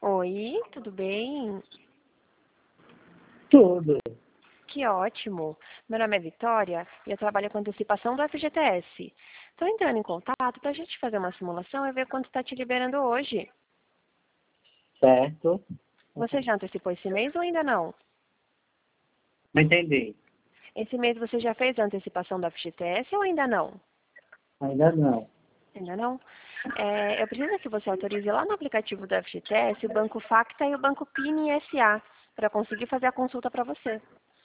Oi, tudo bem? Tudo. Que ótimo. Meu nome é Vitória e eu trabalho com antecipação do FGTS. Estou entrando em contato para a gente fazer uma simulação e ver quanto está te liberando hoje. Certo. Você já antecipou esse mês ou ainda não? Não entendi. Esse mês você já fez a antecipação do FGTS ou ainda não? Ainda não. Ainda não? Eu preciso que você autorize lá no aplicativo do FGTS o Banco Facta e o Banco PIN SA para conseguir fazer a consulta para você.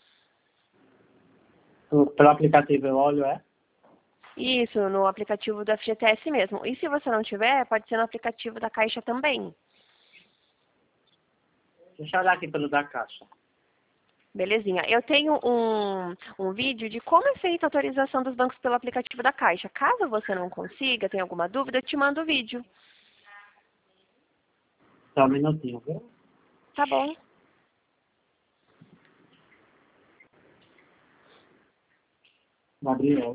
Pelo aplicativo eu olho, é? Isso, no aplicativo do FGTS mesmo. E se você não tiver, pode ser no aplicativo da Caixa também. Deixa eu olhar aqui pelo da caixa. Belezinha. Eu tenho um vídeo de como é feita a autorização dos bancos pelo aplicativo da Caixa. Caso você não consiga, tenha alguma dúvida, eu te mando o vídeo. Só um minutinho, viu? Tá bom. Gabriel.